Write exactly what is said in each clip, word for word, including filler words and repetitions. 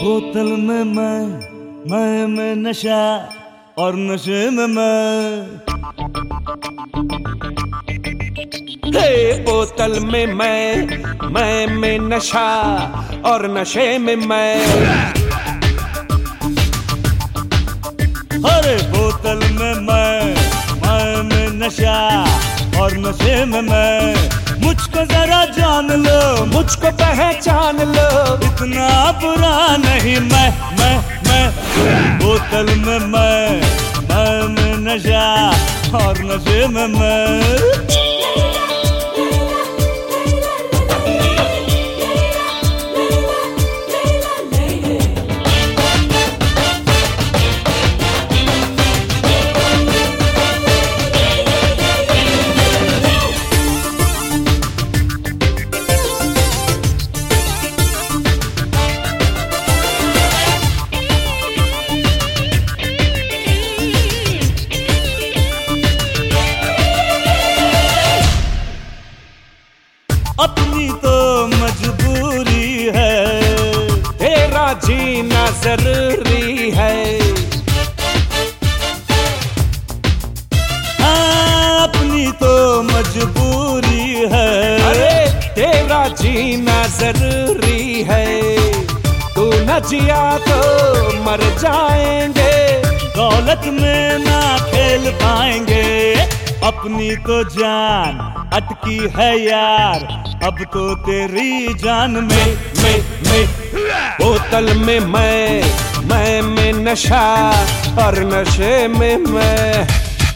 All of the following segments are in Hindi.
बोतल में मैं मैं में नशा और नशे में मैं। हे बोतल में मैं मैं में नशा और नशे में मैं। अरे बोतल में मैं मैं में नशा और नशे में मैं। मुझको जरा जान लो, मुझको पहचान लो, इतना बुरा नहीं मैं मैं मैं। बोतल में मैं मैं में नशा और नशे में मैं। अपनी तो मजबूरी है, तेरा जीना जरूरी है। हाँ अपनी तो मजबूरी है, अरे तेरा जीना जरूरी है। तू न जिया तो मर जाएंगे, दौलत में ना खेल पाएंगे। अपनी तो जान अटकी है यार, अब तो तेरी जान में में में। बोतल में मैं मैं में नशा और नशे में मैं।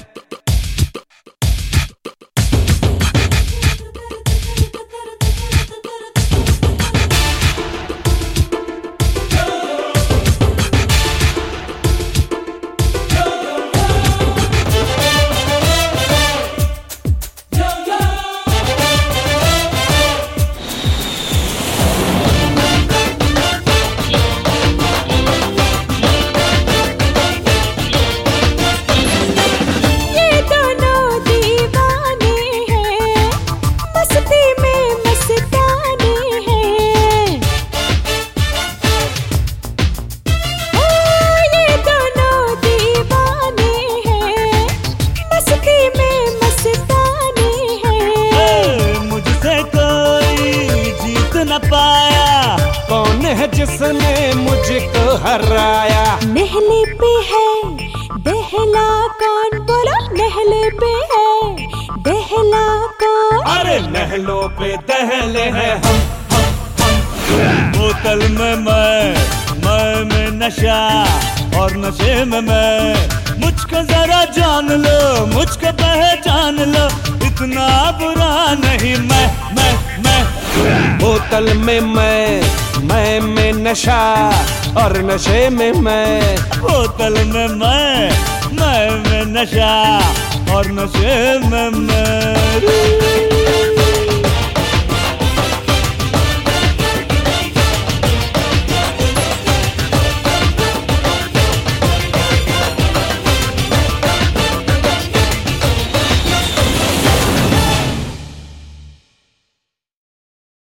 पाया कौन है जिसने मुझको हराया। नहले पे है दहला कौन, बोलो नहले पे है दहला कौन। अरे नहलों पे दहले हैं हम हम हम। बोतल में मैं मैं में नशा और नशे में मैं। मुझको जरा जान लो, मुझको पहचान लो, इतना बुरा नहीं मैं मैं मैं। बोतल में मैं मैं में नशा और नशे में मैं। बोतल में मैं मैं में नशा और नशे में मैं।